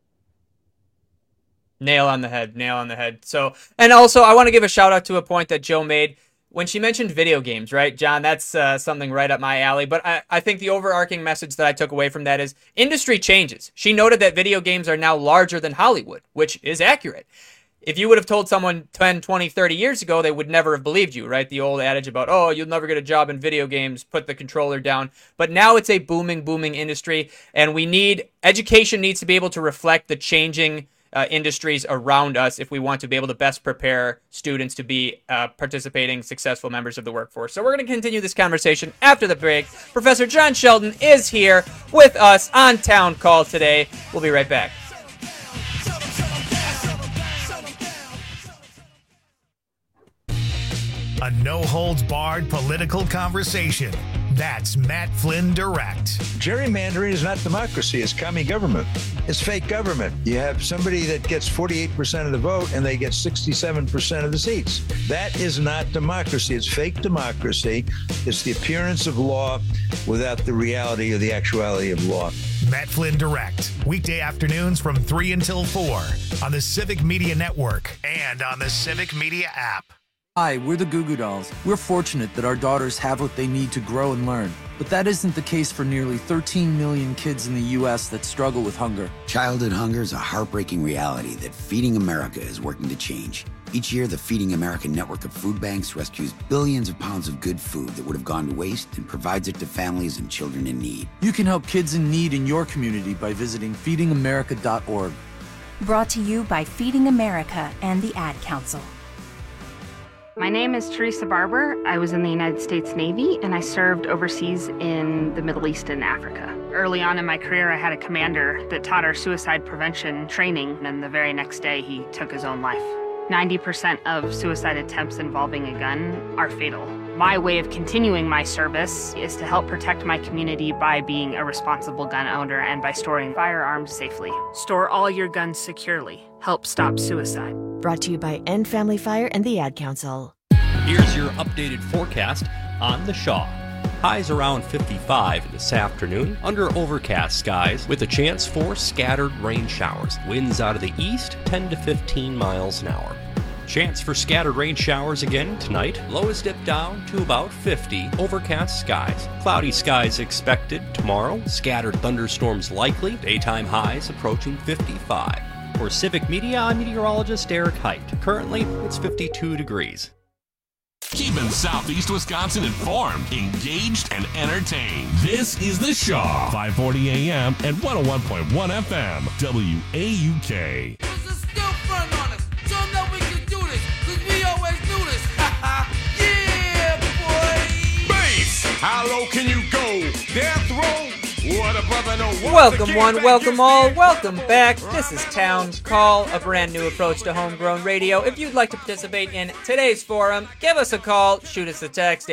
Nail on the head. So, and also I want to give a shout out to a point that Joe made when she mentioned video games, right, John? That's something right up my alley. But I think the overarching message that I took away from that is industry changes. She noted that video games are now larger than Hollywood, which is accurate. If you would have told someone 10, 20, 30 years ago, they would never have believed you, right? The old adage about, oh, you'll never get a job in video games, put the controller down. But now it's a booming industry, and education needs to be able to reflect the changing industries around us if we want to be able to best prepare students to be participating, successful members of the workforce. So we're going to continue this conversation after the break. Professor John Shelton is here with us on Town Call today. We'll be right back. A no-holds-barred political conversation. That's Matt Flynn Direct. Gerrymandering is not democracy. It's commie government. It's fake government. You have somebody that gets 48% of the vote and they get 67% of the seats. That is not democracy. It's fake democracy. It's the appearance of law without the reality or the actuality of law. Matt Flynn Direct. Weekday afternoons from 3 until 4 on the Civic Media Network and on the Civic Media app. Hi, we're the Goo Goo Dolls. We're fortunate that our daughters have what they need to grow and learn. But that isn't the case for nearly 13 million kids in the U.S. that struggle with hunger. Childhood hunger is a heartbreaking reality that Feeding America is working to change. Each year, the Feeding America network of food banks rescues billions of pounds of good food that would have gone to waste and provides it to families and children in need. You can help kids in need in your community by visiting feedingamerica.org. Brought to you by Feeding America and the Ad Council. My name is Teresa Barber. I was in the United States Navy and I served overseas in the Middle East and Africa. Early on in my career, I had a commander that taught our suicide prevention training, and the very next day he took his own life. 90% of suicide attempts involving a gun are fatal. My way of continuing my service is to help protect my community by being a responsible gun owner and by storing firearms safely. Store all your guns securely. Help stop suicide. Brought to you by End Family Fire and the Ad Council. Here's your updated forecast on the Shaw. Highs around 55 this afternoon, under overcast skies with a chance for scattered rain showers. Winds out of the east, 10 to 15 miles an hour. Chance for scattered rain showers again tonight. Lows dip down to about 50. Overcast skies. Cloudy skies expected tomorrow. Scattered thunderstorms likely. Daytime highs approaching 55. For Civic Media, I'm meteorologist Eric Height. Currently, it's 52 degrees. Keeping Southeast Wisconsin informed, engaged, and entertained. This is The Shaw, 540 AM and 101.1 FM, WAUK. How low can you go? Death row? What a brother, no one. Welcome one, welcome all, welcome back. This is Town Call, a brand new approach to homegrown radio. If you'd like to participate in today's forum, give us a call, shoot us a text,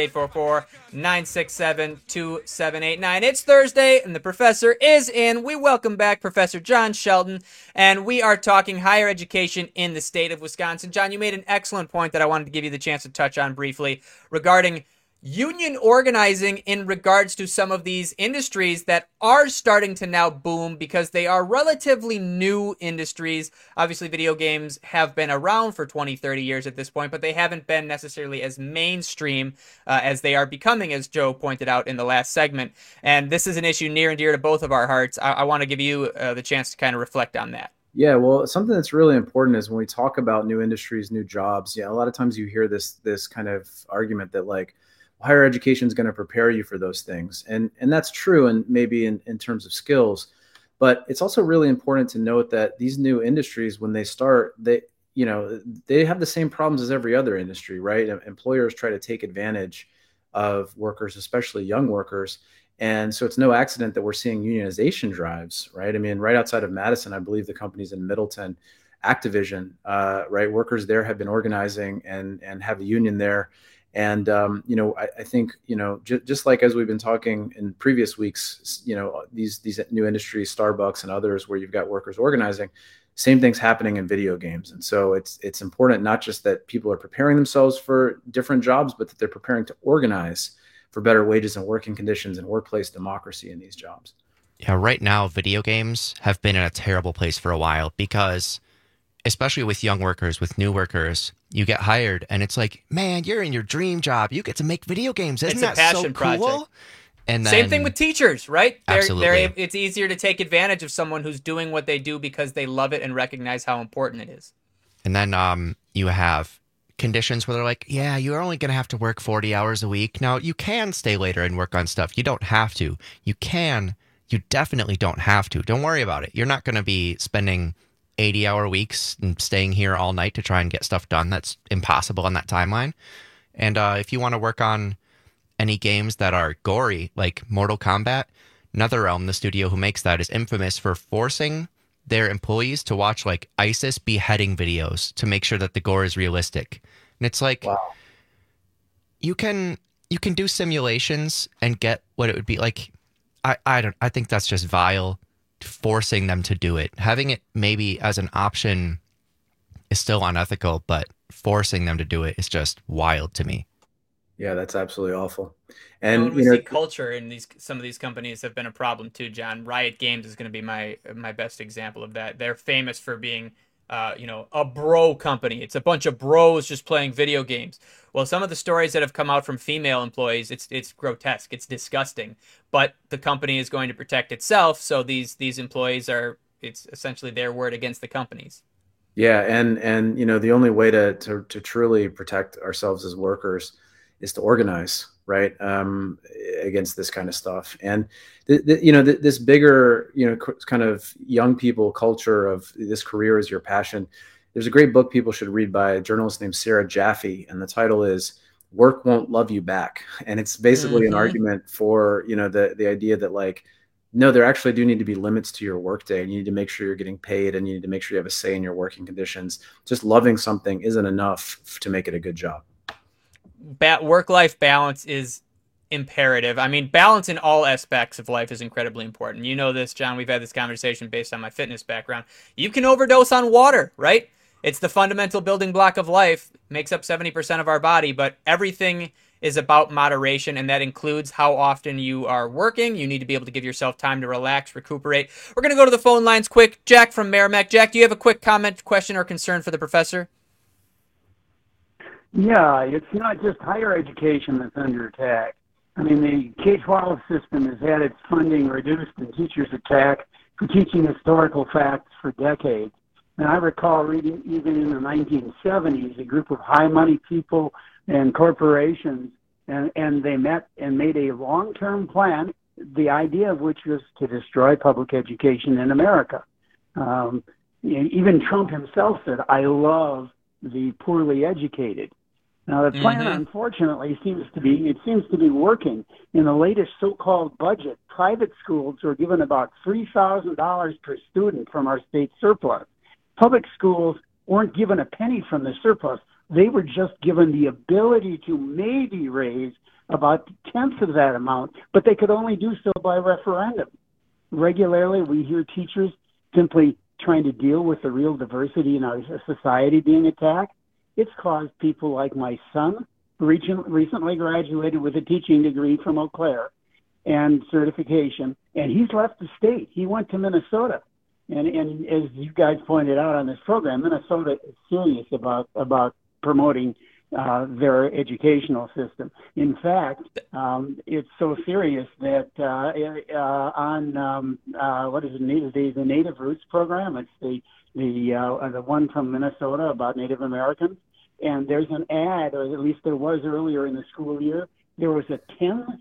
844-967-2789. It's Thursday, and the professor is in. We welcome back Professor John Shelton, and we are talking higher education in the state of Wisconsin. John, you made an excellent point that I wanted to give you the chance to touch on briefly regarding union organizing in regards to some of these industries that are starting to now boom because they are relatively new industries. Obviously, video games have been around for 20, 30 years at this point, but they haven't been necessarily as mainstream as they are becoming, as Joe pointed out in the last segment. And this is an issue near and dear to both of our hearts. I want to give you the chance to kind of reflect on that. Yeah, well, something that's really important is when we talk about new industries, new jobs, a lot of times you hear this kind of argument that like, higher education is going to prepare you for those things. And that's true, and maybe in terms of skills, but it's also really important to note that these new industries, when they start, they have the same problems as every other industry, right? Employers try to take advantage of workers, especially young workers. And so it's no accident that we're seeing unionization drives, right? I mean, right outside of Madison, I believe the company's in Middleton, Activision, right? Workers there have been organizing and have a union there. And, I think, just like as we've been talking in previous weeks, these new industries, Starbucks and others, where you've got workers organizing, same thing's happening in video games. And so it's important not just that people are preparing themselves for different jobs, but that they're preparing to organize for better wages and working conditions and workplace democracy in these jobs. Yeah, right now, video games have been in a terrible place for a while because, especially with young workers, with new workers, you get hired and it's like, man, you're in your dream job. You get to make video games. Isn't that so cool? Project. And then, same thing with teachers, right? Absolutely. It's easier to take advantage of someone who's doing what they do because they love it and recognize how important it is. And then you have conditions where they're like, yeah, you're only going to have to work 40 hours a week. Now, you can stay later and work on stuff. You don't have to. You can. You definitely don't have to. Don't worry about it. You're not going to be spending 80-hour weeks and staying here all night to try and get stuff done. That's impossible on that timeline. And if you want to work on any games that are gory, like Mortal Kombat, NetherRealm, the studio who makes that, is infamous for forcing their employees to watch like ISIS beheading videos to make sure that the gore is realistic. And it's like, wow. you can do simulations and get what it would be like. I think that's just vile. Forcing them to do it, having it maybe as an option is still unethical, but forcing them to do it is just wild to me. Yeah, that's absolutely awful. And we see culture in some of these companies have been a problem too, John. Riot Games is going to be my best example of that. They're famous for being a bro company. It's a bunch of bros just playing video games. Well, some of the stories that have come out from female employees, it's grotesque. It's disgusting. But the company is going to protect itself, so these employees it's essentially their word against the company's. Yeah, and the only way to truly protect ourselves as workers is to organize, right, against this kind of stuff. And this bigger, kind of young people culture of this career is your passion. There's a great book people should read by a journalist named Sarah Jaffe, and the title is "Work Won't Love You Back." And it's basically an argument for the idea that, like, no, there actually do need to be limits to your workday, and you need to make sure you're getting paid, and you need to make sure you have a say in your working conditions. Just loving something isn't enough to make it a good job. Work-life balance is imperative. I mean, balance in all aspects of life is incredibly important. You know this, John. We've had this conversation based on my fitness background. You can overdose on water, right? It's the fundamental building block of life. It makes up 70% of our body, but everything is about moderation, and that includes how often you are working. You need to be able to give yourself time to relax, recuperate. We're going to go to the phone lines quick. Jack from Merrimack. Jack, do you have a quick comment, question, or concern for the professor? Yeah, it's not just higher education that's under attack. I mean, the K-12 system has had its funding reduced and teachers attacked for teaching historical facts for decades. And I recall reading, even in the 1970s, a group of high-money people and corporations, and they met and made a long-term plan, the idea of which was to destroy public education in America. Even Trump himself said, "I love the poorly educated." Now, the plan, unfortunately, seems to be working. In the latest so-called budget, private schools were given about $3,000 per student from our state surplus. Public schools weren't given a penny from the surplus. They were just given the ability to maybe raise about a tenth of that amount, but they could only do so by referendum. Regularly, we hear teachers simply trying to deal with the real diversity in our society being attacked. It's caused people like my son, who recently graduated with a teaching degree from Eau Claire and certification, and he's left the state. He went to Minnesota. And as you guys pointed out on this program, Minnesota is serious about promoting their educational system. In fact, it's so serious that on what is it, the Native Roots program, it's the one from Minnesota about Native Americans, and there's an ad, or at least there was earlier in the school year, there was a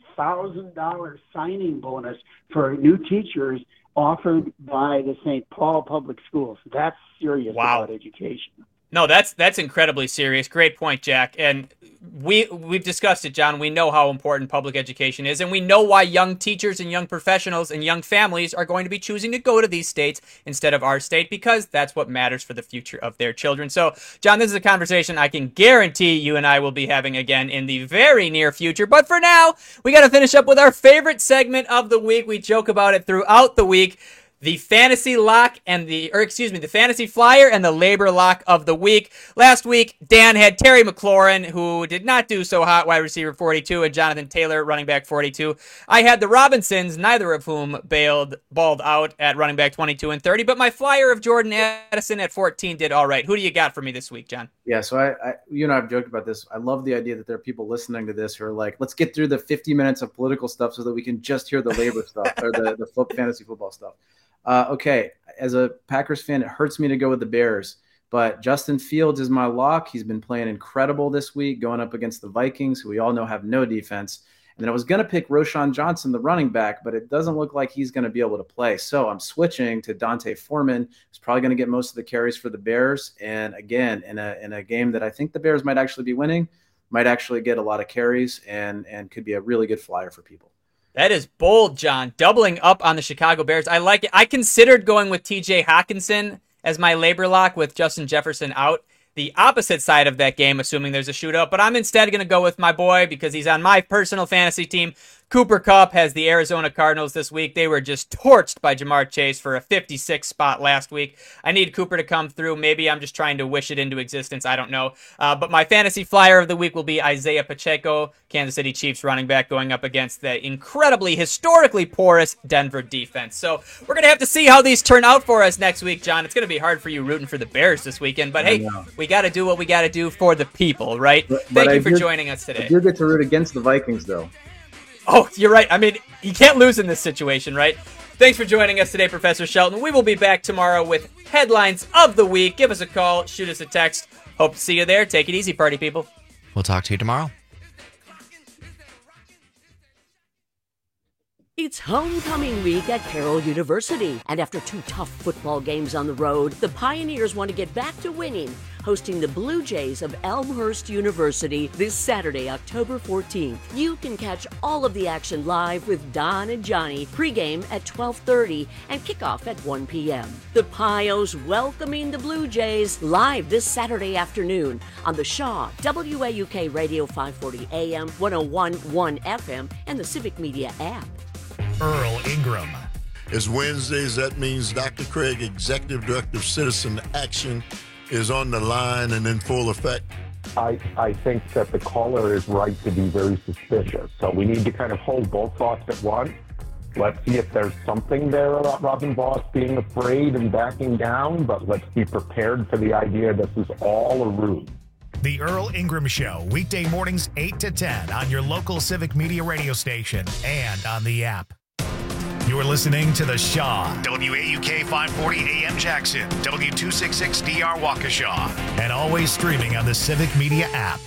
$10,000 signing bonus for new teachers offered by the St. Paul Public Schools. That's serious about education. No, that's incredibly serious. Great point, Jack. And we've discussed it, John. We know how important public education is, and we know why young teachers and young professionals and young families are going to be choosing to go to these states instead of our state, because that's what matters for the future of their children. So, John, this is a conversation I can guarantee you and I will be having again in the very near future. But for now, we got to finish up with our favorite segment of the week. We joke about it throughout the week. The fantasy lock the fantasy flyer and the labor lock of the week. Last week, Dan had Terry McLaurin, who did not do so hot, wide receiver 42, and Jonathan Taylor, running back 42. I had the Robinsons, neither of whom balled out at running back 22 and 30, but my flyer of Jordan Addison at 14 did all right. Who do you got for me this week, John? Yeah, so I you and I have joked about this. I love the idea that there are people listening to this who are like, let's get through the 50 minutes of political stuff so that we can just hear the labor stuff or the fantasy football stuff. Okay, as a Packers fan, it hurts me to go with the Bears, but Justin Fields is my lock. He's been playing incredible this week, going up against the Vikings, who we all know have no defense. And then I was going to pick Roschon Johnson, the running back, but it doesn't look like he's going to be able to play. So I'm switching to Dante Foreman, who's probably going to get most of the carries for the Bears. And again, in a game that I think the Bears might actually be winning, might actually get a lot of carries and could be a really good flyer for people. That is bold, John. Doubling up on the Chicago Bears. I like it. I considered going with TJ Hawkinson as my labor lock with Justin Jefferson out. The opposite side of that game, assuming there's a shootout. But I'm instead going to go with my boy because he's on my personal fantasy team. Cooper Kupp has the Arizona Cardinals this week. They were just torched by Jamar Chase for a 56 spot last week. I need Cooper to come through. Maybe I'm just trying to wish it into existence. I don't know. But my fantasy flyer of the week will be Isaiah Pacheco, Kansas City Chiefs running back, going up against the incredibly, historically porous Denver defense. So we're going to have to see how these turn out for us next week, John. It's going to be hard for you rooting for the Bears this weekend. But hey, we got to do what we got to do for the people, right? Thank you for joining us today. I do get to root against the Vikings, though. Oh, you're right. I mean, you can't lose in this situation, right? Thanks for joining us today, Professor Shelton. We will be back tomorrow with headlines of the week. Give us a call, shoot us a text. Hope to see you there. Take it easy, party people. We'll talk to you tomorrow. It's homecoming week at Carroll University, and after 2 tough football games on the road, the Pioneers want to get back to winning, hosting the Blue Jays of Elmhurst University this Saturday, October 14th. You can catch all of the action live with Don and Johnny, pregame at 12:30 and kickoff at 1 p.m. The Pios welcoming the Blue Jays live this Saturday afternoon on the Shaw, WAUK Radio 540 AM, 101.1 FM, and the Civic Media app. Earl Ingram. It's Wednesdays. That means Dr. Craig, Executive Director of Citizen Action, is on the line and in full effect. I think that the caller is right to be very suspicious. So we need to kind of hold both thoughts at once. Let's see if there's something there about Robin Voss being afraid and backing down, but let's be prepared for the idea this is all a ruse. The Earl Ingram Show, weekday mornings 8 to 10 on your local Civic Media radio station and on the app. You're listening to The Shaw, WAUK 540 AM Jackson, W266DR Waukesha, and always streaming on the Civic Media app.